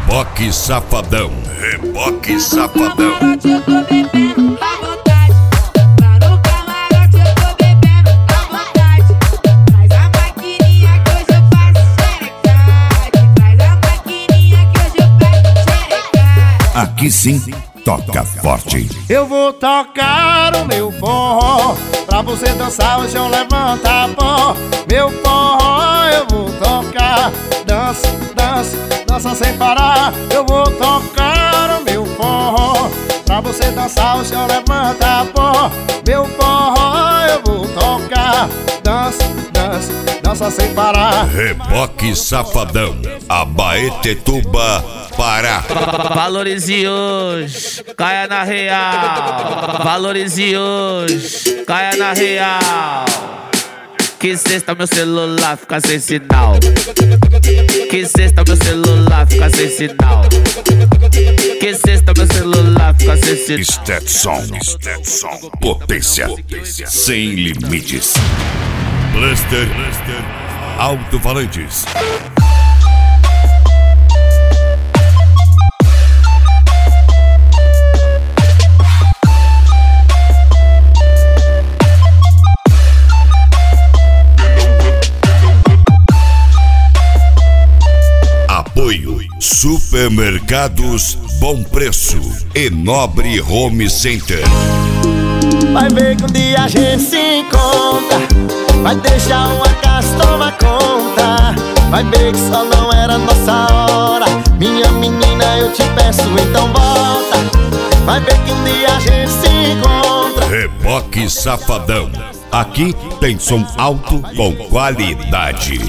Reboque Safadão. Reboque Safadão. Aqui sim, toca forte. Eu vou tocar o meu forró, pra você dançar, o chão levanta pó. Meu forró eu vou tocar, dança, dança, dança sem parar. Eu vou tocar o meu forró, pra você dançar, o chão levanta pó. Meu forró eu vou tocar, dança, dança, dança sem parar. Reboque Safadão, Abaetetuba, Pará. Valorize hoje, caia na real. Valorize hoje, caia na real. Que sexta meu celular fica sem sinal. Que sexta meu celular fica sem sinal. Que sexta meu celular fica sem sinal. Stetson, potência sem limites. Blaster, alto-falantes. Apoio Supermercados Bom Preço e Nobre Home Center. Vai ver que um dia a gente se encontra, vai deixar uma casa, toma conta. Vai ver que só não era nossa hora. Minha menina, eu te peço, então volta. Vai ver que um dia a gente se encontra. Reboque Safadão. Aqui tem som alto com qualidade.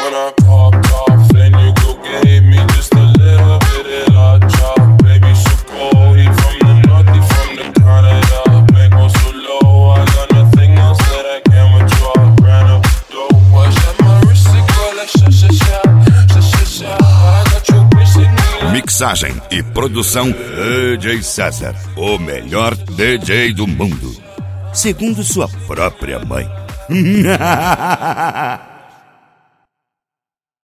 Mixagem e produção DJ César, o melhor DJ do mundo, segundo sua própria mãe.